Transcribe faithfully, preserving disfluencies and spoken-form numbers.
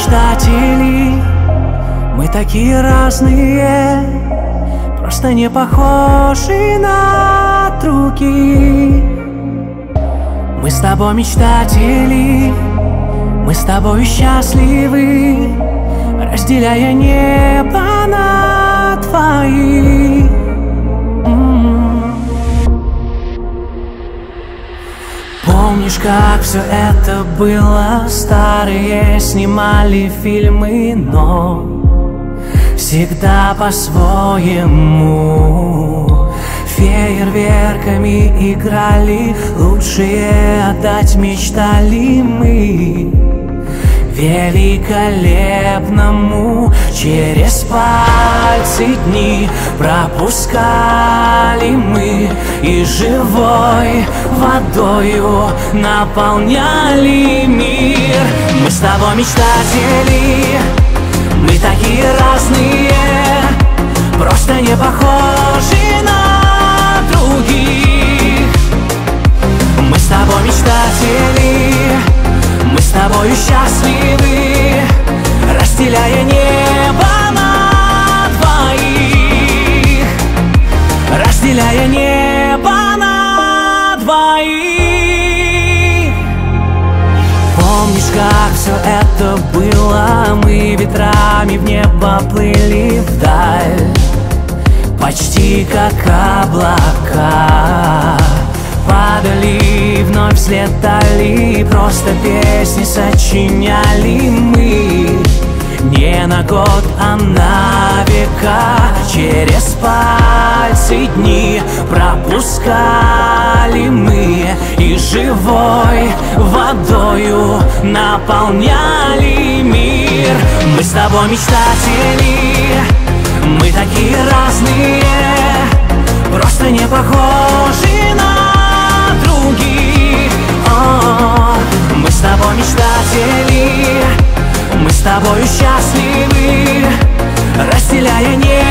мечтатели, мы такие разные, просто не похожи на других. Мы с тобой мечтатели, мы с тобой счастливы, разделяя небо на двоих. Помнишь, как все это было? Старые снимали фильмы, но всегда по-своему. Фейерверками играли, лучшее отдать мечтали мы великолепному. Через пальцы дни пропускали мы и живой водою наполняли мир. Мы с тобой мечтатели, мы такие разные, просто не похожи на других. Мы с тобой мечтатели, мы с тобою счастливы, разделяя небо на двоих, разделяя небо на двоих. Помнишь, как все это было? Мы ветрами в небо плыли вдаль, почти как облака. Падали, вновь взлетали, просто песни сочиняли мы. Не на год, а на века. Через пальцы дни пропускали мы и живой водою наполняли мир. Мы с тобой мечтатели, мы такие разные, просто не похожи на других. О, мы с тобой мечтатели, мы с тобою счастливы, разделяя небо